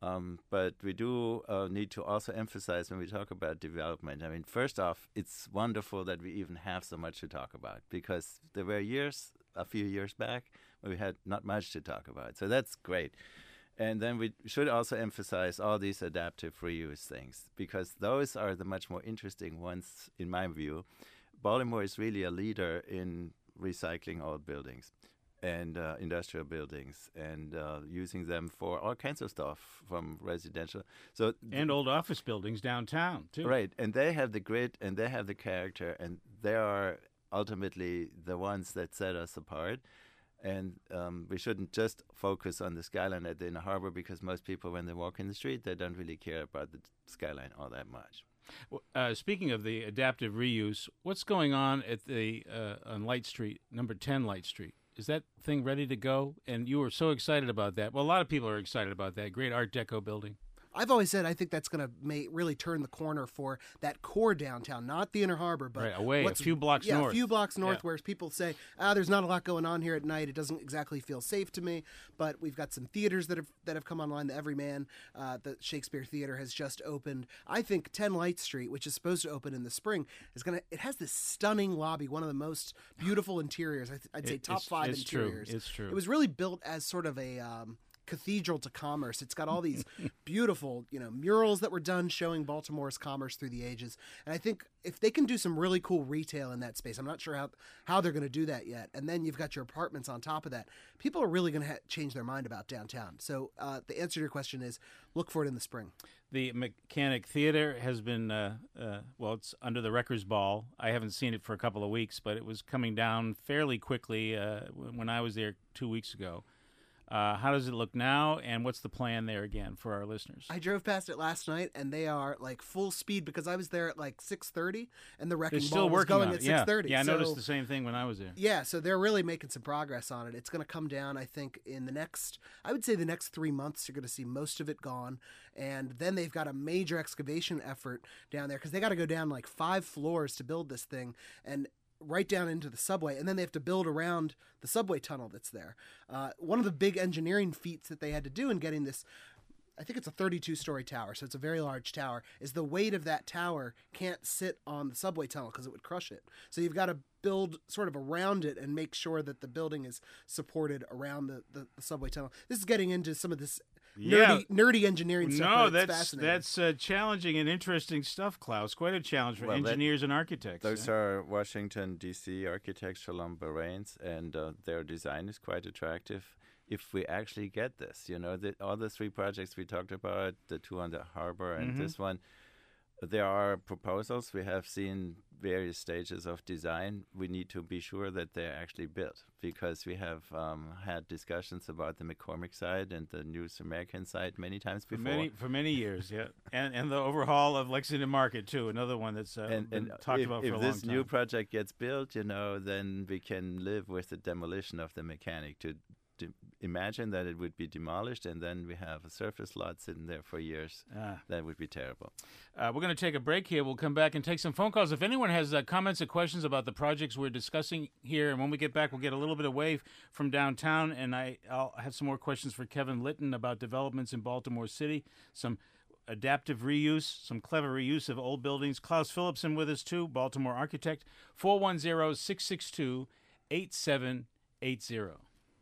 Um, but we do uh, need to also emphasize when we talk about development. I mean, first off, it's wonderful that we even have so much to talk about, because there were years, a few years back, where we had not much to talk about. So that's great. And then we should also emphasize all these adaptive reuse things, because those are the much more interesting ones, in my view. Baltimore is really a leader in recycling old buildings and uh, industrial buildings, and uh, using them for all kinds of stuff, from residential. So and old office buildings downtown, too. Right, and they have the grit, and they have the character, and they are ultimately the ones that set us apart. And um, we shouldn't just focus on the skyline at the Inner Harbor, because most people, when they walk in the street, they don't really care about the skyline all that much. Uh, speaking of the adaptive reuse, what's going on at the uh, on Light Street, number ten Light Street? Is that thing ready to go? And you were so excited about that. Well, a lot of people are excited about that. Great Art Deco building. I've always said I think that's going to may really turn the corner for that core downtown, not the Inner Harbor, but right, away, a few blocks yeah, north. a few blocks north, yeah. where people say, ah, there's not a lot going on here at night. It doesn't exactly feel safe to me. But we've got some theaters that have that have come online. The Everyman, uh, the Shakespeare Theater has just opened. I think ten Light Street, which is supposed to open in the spring, is going to. It has this stunning lobby, one of the most beautiful interiors. I th- I'd say it, top it's, five it's interiors. True. It's true. It was really built as sort of a. Um, cathedral to commerce. It's got all these beautiful, you know, murals that were done showing Baltimore's commerce through the ages. And I think if they can do some really cool retail in that space, I'm not sure how how they're going to do that yet. And then you've got your apartments on top of that. People are really going to ha- change their mind about downtown. So uh, the answer to your question is look for it in the spring. The Mechanic Theater has been, uh, uh, well, it's under the Wreckers Ball. I haven't seen it for a couple of weeks, but it was coming down fairly quickly uh, when I was there two weeks ago. Uh, how does it look now, and what's the plan there again for our listeners? I drove past it last night, and they are like full speed, because I was there at like six thirty, and the Wrecking They're still Ball was working going on at it. Yeah. six thirty. Yeah, I so, noticed the same thing when I was there. Yeah, so they're really making some progress on it. It's going to come down, I think, in the next, I would say the next three months, you're going to see most of it gone. And then they've got a major excavation effort down there, because they got to go down like five floors to build this thing. And right down into the subway, and then they have to build around the subway tunnel that's there. Uh, one of the big engineering feats that they had to do in getting this, I think it's a thirty-two story tower, so it's a very large tower, is the weight of that tower can't sit on the subway tunnel because it would crush it. So you've got to build sort of around it and make sure that the building is supported around the, the, the subway tunnel. This is getting into some of this nerdy, yeah. nerdy engineering stuff. No, but it's that's fascinating. that's uh, challenging and interesting stuff, Klaus. Quite a challenge for Well, that- engineers and architects. Those yeah. are Washington, D C architects, Shalom Barains, and uh, their design is quite attractive. If we actually get this, you know, the, all the three projects we talked about, the two on the harbor and Mm-hmm. this one, there are proposals. We have seen various stages of design. We need to be sure that they're actually built, because we have um, had discussions about the McCormick side and the News American side many times for before. many for many years, yeah, and and the overhaul of Lexington Market too, another one that's uh, and, been and talked if, about if for a this long time. new project gets built, you know, then we can live with the demolition of the Mechanic. To, to imagine that it would be demolished, and then we have a surface lot sitting there for years. Ah. That would be terrible. Uh, we're going to take a break here. We'll come back and take some phone calls. If anyone has uh, comments or questions about the projects we're discussing here, and when we get back, we'll get a little bit away from downtown, and I, I'll have some more questions for Kevin Litton about developments in Baltimore City, some adaptive reuse, some clever reuse of old buildings. Klaus Philipson with us, too, Baltimore architect, four one zero, six six two, eight seven eight zero.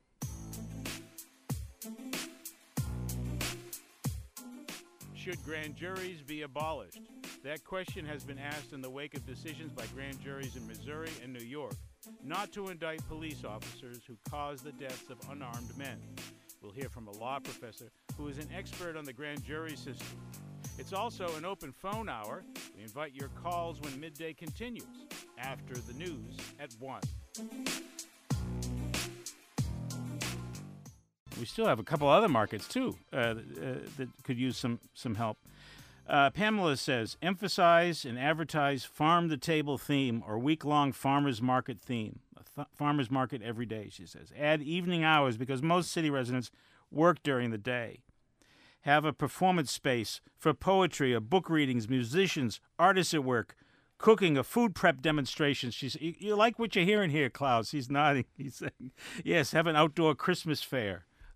Should grand juries be abolished? That question has been asked in the wake of decisions by grand juries in Missouri and New York not to indict police officers who caused the deaths of unarmed men. We'll hear from a law professor who is an expert on the grand jury system. It's also an open phone hour. We invite your calls when midday continues, after the news at one. We still have a couple other markets, too, uh, uh, that could use some, some help. Uh, Pamela says, emphasize and advertise farm-to-table theme or week-long farmers market theme. A th- farmers market every day, she says. Add evening hours because most city residents work during the day. Have a performance space for poetry or book readings, musicians, artists at work, cooking, a food prep demonstration. She's, you, you like what you're hearing here, Klaus? He's nodding. He's saying, yes, have an outdoor Christmas fair.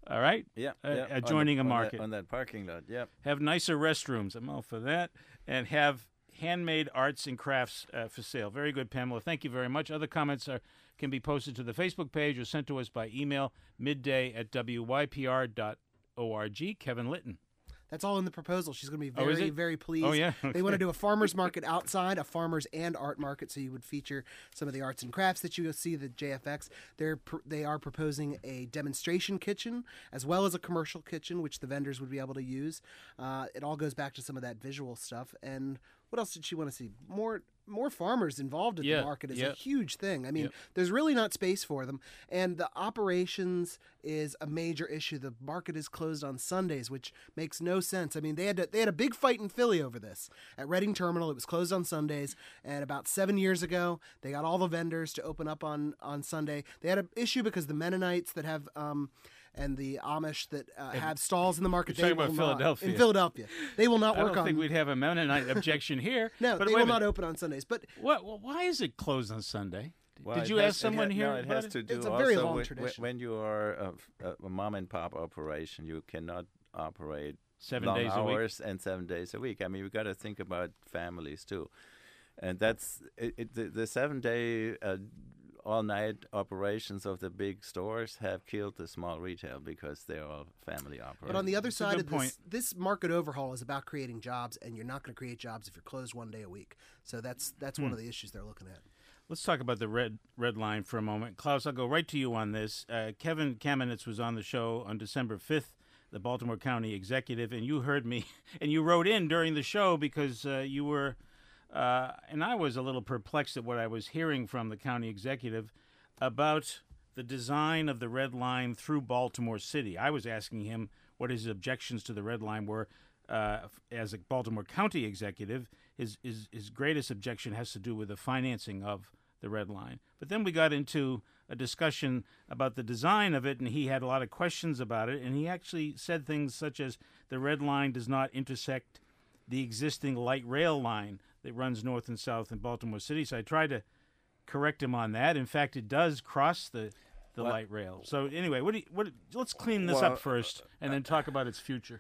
All right? Yeah, Uh, yeah. adjoining on a the, market. on that, on that parking lot. Yep. Have nicer restrooms. I'm all for that. And have handmade arts and crafts uh, for sale. Very good, Pamela. Thank you very much. Other comments are can be posted to the Facebook page or sent to us by email, midday at w y p r dot org. Kevin Litton. That's all in the proposal. She's going to be Oh, is very, it? very pleased. Oh, yeah? They want to do a farmer's market outside, a farmer's and art market, so you would feature some of the arts and crafts that you will see at the J F X. They're pr- they are proposing a demonstration kitchen as well as a commercial kitchen, which the vendors would be able to use. Uh, it all goes back to some of that visual stuff. And what else did she want to see? More more farmers involved at Yeah, the market is yeah. a huge thing. I mean, Yeah. there's really not space for them. And the operations is a major issue. The market is closed on Sundays, which makes no sense. I mean, they had to, they had a big fight in Philly over this. At Reading Terminal, it was closed on Sundays. And about seven years ago, they got all the vendors to open up on, on Sunday. They had an issue because the Mennonites that have... Um, and the Amish that uh, have stalls in the market. You're They talking will about not, Philadelphia. in Philadelphia. They will not I work don't on... think we'd have a Mennonite objection here. No, but they wait will a minute. not open on Sundays. But What, well, why is it closed on Sunday? Well, Did it you has- ask someone it ha- here No, it about has it? to do It's a very also long with- tradition. when you are a, a mom and pop operation, you cannot operate Seven long days a week. hours and seven days a week. I mean, we got to think about families too, and that's it, it, the, the seven day. Uh, all-night operations of the big stores have killed the small retail because they're all family operated. But on the other That's a side good of point. this, this market overhaul is about creating jobs, and you're not going to create jobs if you're closed one day a week. So that's that's Hmm. one of the issues they're looking at. Let's talk about the red red line for a moment. Klaus, I'll go right to you on this. Uh, Kevin Kamenetz was on the show on December fifth, the Baltimore County executive, and you heard me, and you wrote in during the show because uh, you were, uh, and I was a little perplexed at what I was hearing from the county executive about the design of the red line through Baltimore City. I was asking him what his objections to the red line were. Uh, as a Baltimore County executive, his, his his greatest objection has to do with the financing of the red line. But then we got into a discussion about the design of it, and he had a lot of questions about it, and he actually said things such as the red line does not intersect the existing light rail line that runs north and south in Baltimore City. So I tried to correct him on that. In fact, it does cross the the Well- light rail. So anyway, what do you, what? Let's clean this Well, up first, and then talk about its future.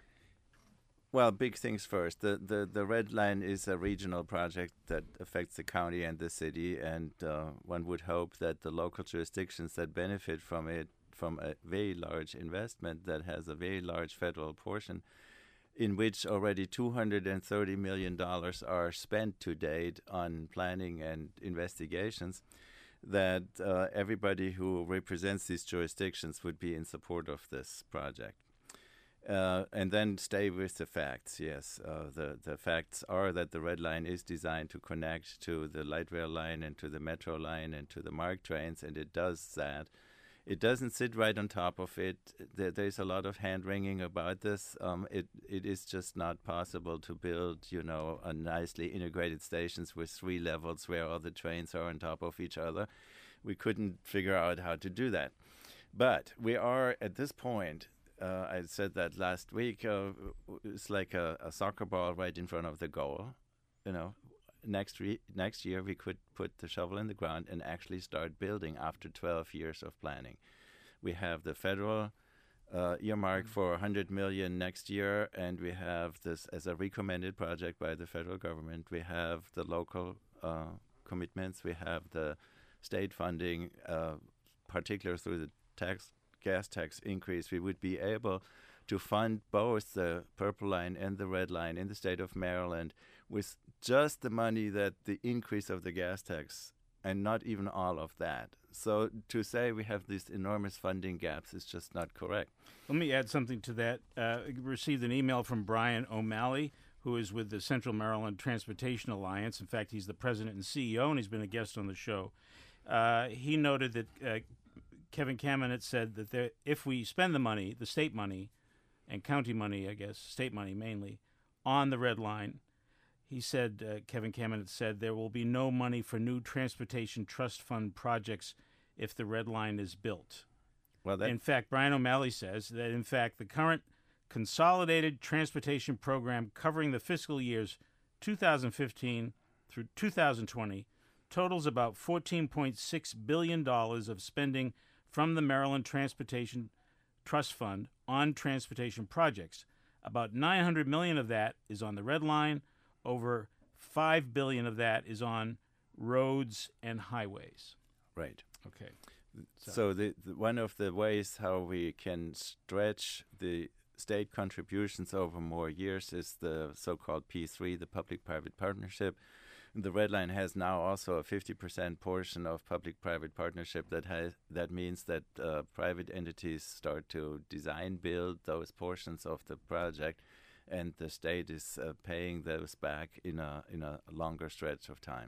Well, big things first. The, the the red line is a regional project that affects the county and the city, and uh, one would hope that the local jurisdictions that benefit from it, from a very large investment that has a very large federal portion, in which already two hundred thirty million dollars are spent to date on planning and investigations, that uh, everybody who represents these jurisdictions would be in support of this project. Uh, and then stay with the facts, yes. Uh, the, the facts are that the red line is designed to connect to the light rail line and to the metro line and to the MARC trains, and it does that. It doesn't sit right on top of it. There, there's a lot of hand-wringing about this. Um, it it is just not possible to build, you know, a nicely integrated stations with three levels where all the trains are on top of each other. We couldn't figure out how to do that. But we are, at this point, uh, I said that last week, uh, it's like a, a soccer ball right in front of the goal. You know, next re- next year we could put the shovel in the ground and actually start building after twelve years of planning. We have the federal uh, earmark for one hundred million dollars next year, and we have this as a recommended project by the federal government. We have the local uh, commitments. We have the state funding, uh, particularly through the tax gas tax increase. We would be able to fund both the purple line and the red line in the state of Maryland with just the money that the increase of the gas tax, and not even all of that. So to say we have these enormous funding gaps is just not correct. Let me add something to that. Uh, I received an email from Brian O'Malley, who is with the Central Maryland Transportation Alliance. In fact, he's the president and C E O, and he's been a guest on the show. Uh, he noted that uh, Kevin Kamenetz said that there, if we spend the money, the state money, and county money, I guess, state money mainly, on the red line, he said, uh, Kevin Kamenetz said, there will be no money for new transportation trust fund projects if the red line is built. Well, that In fact, Brian O'Malley says that, in fact, the current consolidated transportation program covering the fiscal years two thousand fifteen through two thousand twenty totals about fourteen point six billion dollars of spending from the Maryland Transportation trust fund on transportation projects. About nine hundred million dollars of that is on the Red Line. Over five billion dollars of that is on roads and highways. Right. Okay. So, so the, the, one of the ways how we can stretch the state contributions over more years is the so-called P three, the public-private partnership. The Red Line has now also a fifty percent portion of public-private partnership. That has that means that uh, private entities start to design, build those portions of the project, and the state is uh, paying those back in a in a longer stretch of time.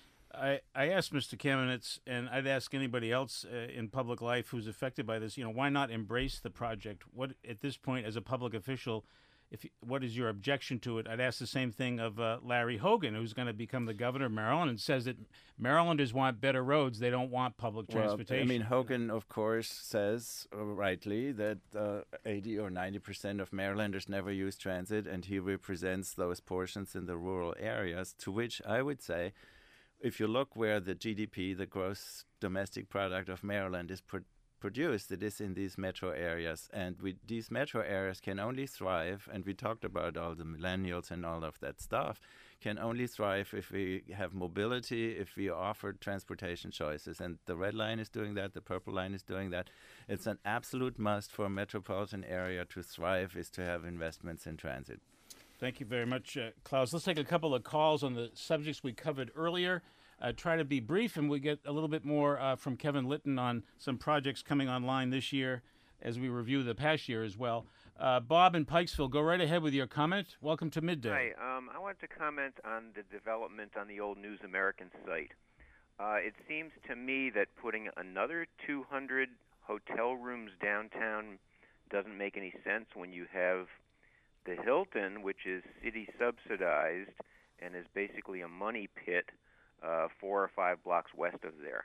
I, I asked Mister Kamenetz, and I'd ask anybody else uh, in public life who's affected by this, you know, why not embrace the project? What, at this point, as a public official, if what is your objection to it? I'd ask the same thing of uh, Larry Hogan, who's going to become the governor of Maryland, and says that Marylanders want better roads. They don't want public transportation. Well, I mean, Hogan, of course, says uh, rightly that uh, eighty or ninety percent of Marylanders never use transit, and he represents those portions in the rural areas, to which I would say, if you look where the G D P, the gross domestic product of Maryland, is pro- produced, it is in these metro areas. And we, these metro areas can only thrive, and we talked about all the millennials and all of that stuff, can only thrive if we have mobility, if we offer transportation choices. And the Red Line is doing that, the Purple Line is doing that. It's an absolute must for a metropolitan area to thrive, is to have investments in transit. Thank you very much, uh, Klaus. Let's take a couple of calls on the subjects we covered earlier. Uh, try to be brief, and we get a little bit more uh, from Kevin Litton on some projects coming online this year as we review the past year as well. Uh, Bob in Pikesville, go right ahead with your comment. Welcome to Midday. Hi. Um, I wanted to comment on the development on the old News American site. Uh, it seems to me that putting another two hundred hotel rooms downtown doesn't make any sense when you have the Hilton, which is city subsidized and is basically a money pit uh, four or five blocks west of there.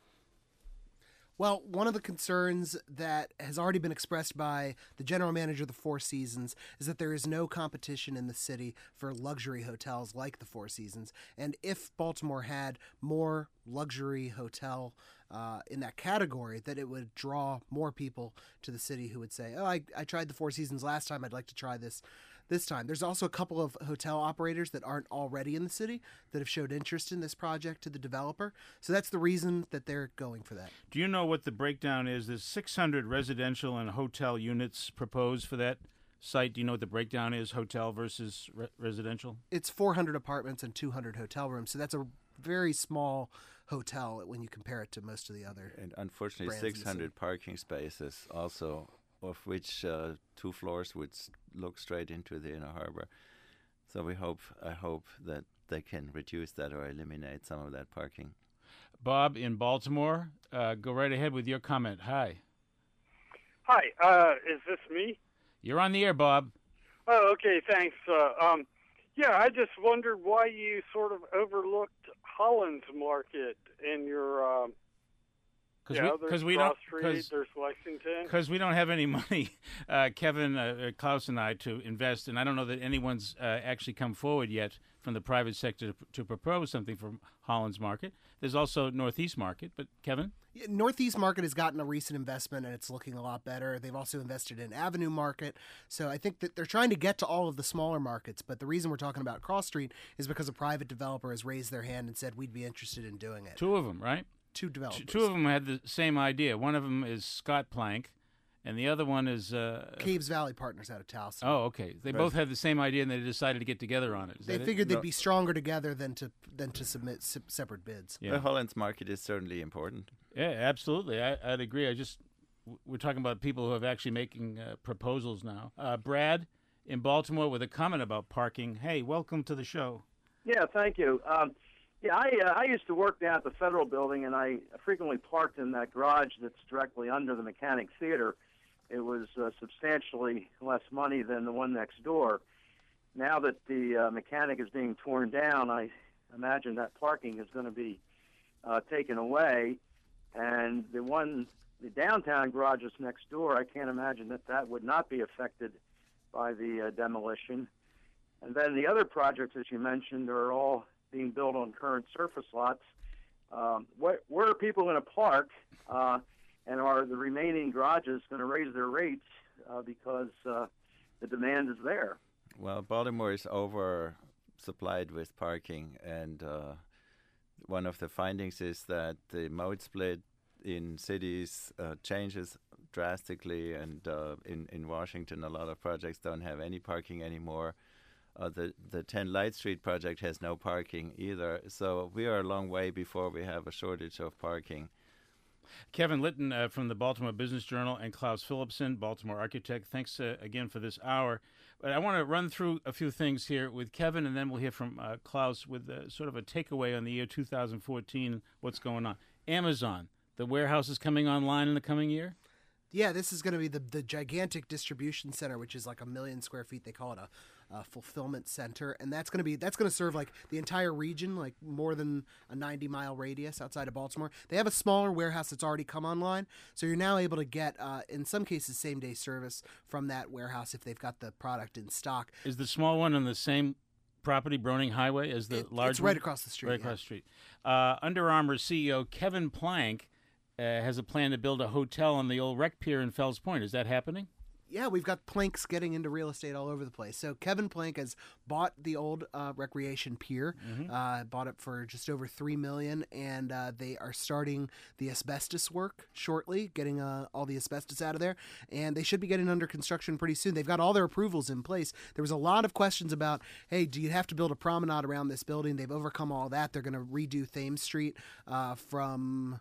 Well, one of the concerns that has already been expressed by the general manager of the Four Seasons is that there is no competition in the city for luxury hotels like the Four Seasons. And if Baltimore had more luxury hotel uh, in that category, that it would draw more people to the city who would say, oh, I, I tried the Four Seasons last time, I'd like to try this this time. There's also a couple of hotel operators that aren't already in the city that have showed interest in this project to the developer. So that's the reason that they're going for that. Do you know what the breakdown is? There's six hundred residential and hotel units proposed for that site. Do you know what the breakdown is, hotel versus re- residential? It's four hundred apartments and two hundred hotel rooms. So that's a very small hotel when you compare it to most of the other. And unfortunately, six hundred parking spaces also, of which uh, two floors would look straight into the inner harbor. So we hope, I hope that they can reduce that or eliminate some of that parking. Bob in Baltimore, uh, go right ahead with your comment. Hi. Hi, uh, is this me? You're on the air, Bob. Oh, okay, thanks. Uh, um, yeah, I just wondered why you sort of overlooked Holland's Market in your... Um, Cause yeah, we, there's cause we Cross don't, Street, cause, there's Lexington. Because we don't have any money, uh, Kevin, uh, Klaus, and I, to invest, and I don't know that anyone's uh, actually come forward yet from the private sector to, to propose something for Holland's Market. There's also Northeast Market, but Kevin? Yeah, Northeast Market has gotten a recent investment, and it's looking a lot better. They've also invested in Avenue Market. So I think that they're trying to get to all of the smaller markets, but the reason we're talking about Cross Street is because a private developer has raised their hand and said we'd be interested in doing it. Two of them, right? Two developers. Two of them had the same idea. One of them is Scott Plank, and the other one is... Uh, Caves Valley Partners out of Towson. Oh, okay. They right. both had the same idea, and they decided to get together on it. Is they that figured it? they'd no. be stronger together than to than to submit se- separate bids. Yeah. The Holland's Market is certainly important. Yeah, absolutely. I, I'd agree. I just We're talking about people who are actually making uh, proposals now. Uh, Brad in Baltimore with a comment about parking. Hey, welcome to the show. Yeah, thank you. Um, Yeah, I uh, I used to work down at the Federal Building, and I frequently parked in that garage that's directly under the Mechanic Theater. It was uh, substantially less money than the one next door. Now that the uh, Mechanic is being torn down, I imagine that parking is going to be uh, taken away, and the one, the downtown garage that's next door, I can't imagine that that would not be affected by the uh, demolition. And then the other projects, as you mentioned, are all being built on current surface lots. Um, where, where are people going to park? Uh, And are the remaining garages going to raise their rates uh, because uh, the demand is there? Well, Baltimore is oversupplied with parking, and uh, one of the findings is that the mode split in cities uh, changes drastically, and uh, in, in Washington, a lot of projects don't have any parking anymore. Uh, the, the ten Light Street project has no parking either, so we are a long way before we have a shortage of parking. Kevin Litton uh, from the Baltimore Business Journal and Klaus Philipson, Baltimore architect. Thanks uh, again for this hour. But I want to run through a few things here with Kevin, and then we'll hear from uh, Klaus with uh, sort of a takeaway on the year two thousand fourteen, what's going on. Amazon, the warehouse is coming online in the coming year? Yeah, this is going to be the, the gigantic distribution center, which is like a million square feet. They call it a, a fulfillment center, and that's going to be that's going to serve like the entire region, like more than a ninety mile radius outside of Baltimore. They have a smaller warehouse that's already come online, so you're now able to get, uh, in some cases, same day service from that warehouse if they've got the product in stock. Is the small one on the same property, Broning Highway, as the it, large it's one? right across the street. Right yeah. across the street. Uh, Under Armour C E O Kevin Plank Uh, has a plan to build a hotel on the old wreck pier in Fells Point. Is that happening? Yeah, we've got Planks getting into real estate all over the place. So Kevin Plank has bought the old uh, recreation pier, mm-hmm. uh, bought it for just over three million dollars, and uh, they are starting the asbestos work shortly, getting uh, all the asbestos out of there, and they should be getting under construction pretty soon. They've got all their approvals in place. There was a lot of questions about, hey, do you have to build a promenade around this building? They've overcome all that. They're going to redo Thames Street uh, from...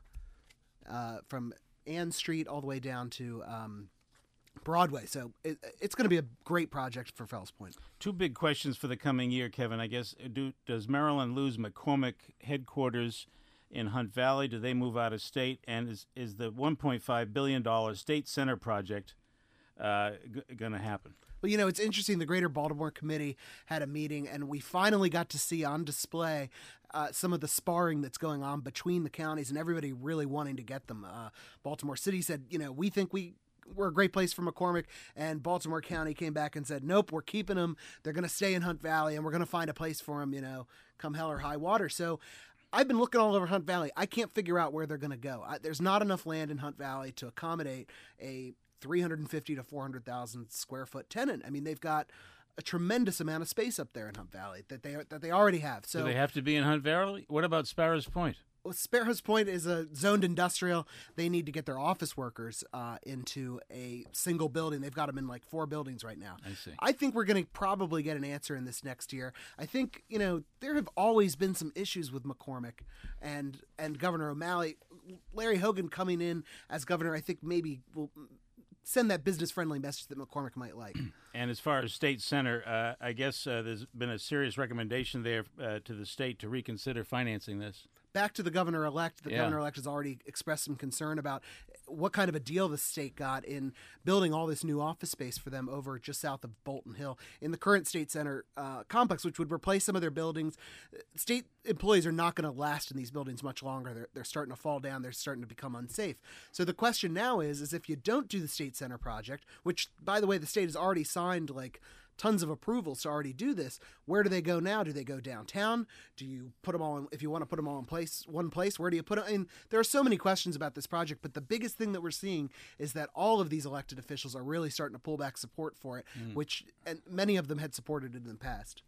Uh, from Ann Street all the way down to um, Broadway. So it, it's going to be a great project for Fells Point. Two big questions for the coming year, Kevin. I guess, do, does Maryland lose McCormick headquarters in Hunt Valley? Do they move out of state? And is, is the one point five billion dollars State Center project uh, g- going to happen? Well, you know, it's interesting. The Greater Baltimore Committee had a meeting, and we finally got to see on display uh, some of the sparring that's going on between the counties and everybody really wanting to get them. Uh, Baltimore City said, you know, we think we... we're a great place for McCormick, and Baltimore County came back and said, nope, we're keeping them. They're going to stay in Hunt Valley, and we're going to find a place for them, you know, come hell or high water. So I've been looking all over Hunt Valley. I can't figure out where they're going to go. I, there's not enough land in Hunt Valley to accommodate a three hundred fifty to four hundred thousand square foot tenant. I mean, they've got a tremendous amount of space up there in Hunt Valley that they that they already have. So do they have to be in Hunt Valley? What about Sparrows Point? Well, Sparrows Point is a zoned industrial. They need to get their office workers uh, into a single building. They've got them in like four buildings right now. I see. I think we're going to probably get an answer in this next year. I think, you know, there have always been some issues with McCormick and and Governor O'Malley. Larry Hogan coming in as governor, I think maybe will send that business-friendly message that McCormick might like. And as far as State Center, uh, I guess uh, there's been a serious recommendation there uh, to the state to reconsider financing this. Back to the governor-elect. The Yeah. governor-elect has already expressed some concern about what kind of a deal the state got in building all this new office space for them over just south of Bolton Hill in the current State Center uh, complex, which would replace some of their buildings. State employees are not going to last in these buildings much longer. They're, they're starting to fall down. They're starting to become unsafe. So the question now is, is if you don't do the State Center project, which, by the way, the state has already signed like tons of approvals to already do this, where do they go now? Do they go downtown? Do you put them all in, if you want to put them all in place, one place, where do you put them? And there are so many questions about this project, but the biggest thing that we're seeing is that all of these elected officials are really starting to pull back support for it, mm. which, and many of them had supported it in the past.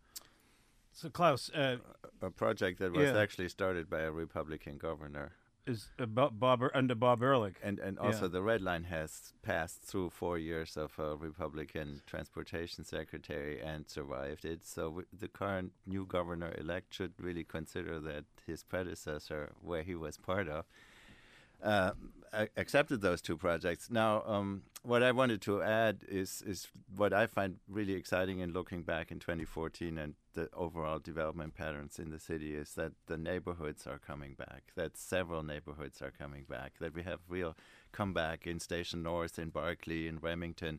So, Klaus, uh, a project that was yeah. actually started by a Republican governor. Is uh, Bob, Bob under Bob Ehrlich. And and also Yeah. the Red Line has passed through four years of a Republican transportation secretary and survived it. So w- the current new governor-elect should really consider that his predecessor, where he was part of, uh, a- accepted those two projects. Now, um, what I wanted to add is is what I find really exciting in looking back in twenty fourteen and the overall development patterns in the city is that the neighborhoods are coming back, that several neighborhoods are coming back, that we have real comeback in Station North, in Berkeley, in Remington.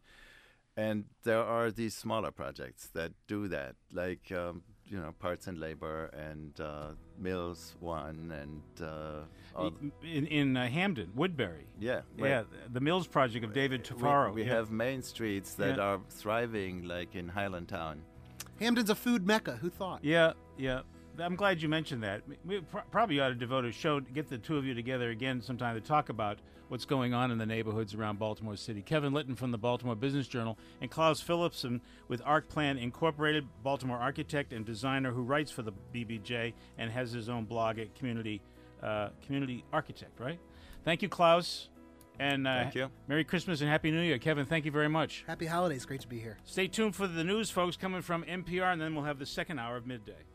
And there are these smaller projects that do that, like, um, you know, Parts and Labor and uh, Mills One and uh, all in in uh, Hamden, Woodbury. yeah, Yeah, the Mills project of David Tafaro. We, we yeah. have main streets that Yeah. are thriving, like in Highland Town. Hamden's a food mecca. Who thought? Yeah, yeah. I'm glad you mentioned that. We pr- probably ought to devote a show to get the two of you together again sometime to talk about what's going on in the neighborhoods around Baltimore City. Kevin Litton from the Baltimore Business Journal and Klaus Philipson with ArcPlan Incorporated, Baltimore architect and designer who writes for the B B J and has his own blog at Community uh, Community Architect, right? Thank you, Klaus. And uh, Thank you. Merry Christmas and Happy New Year. Kevin, thank you very much. Happy holidays. Great to be here. Stay tuned for the news, folks, coming from N P R, and then we'll have the second hour of Midday.